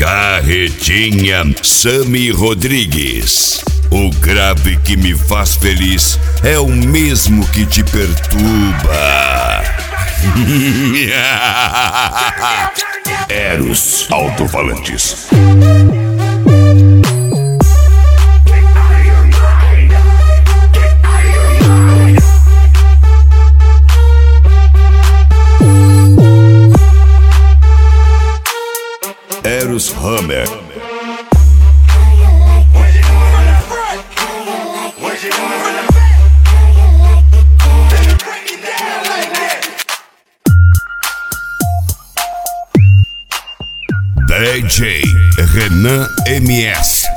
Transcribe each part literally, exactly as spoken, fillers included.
Carretinha Sami Rodrigues. O grave que me faz feliz é o mesmo que te perturba. Eros Alto-Falantes. Eros Hammer. D J Renan M S.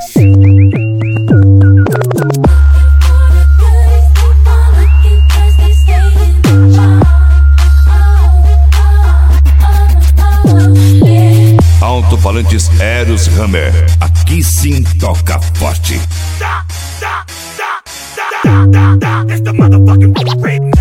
Alto-Falantes Eros Hammer. Aqui sim toca forte. It's the motherfucking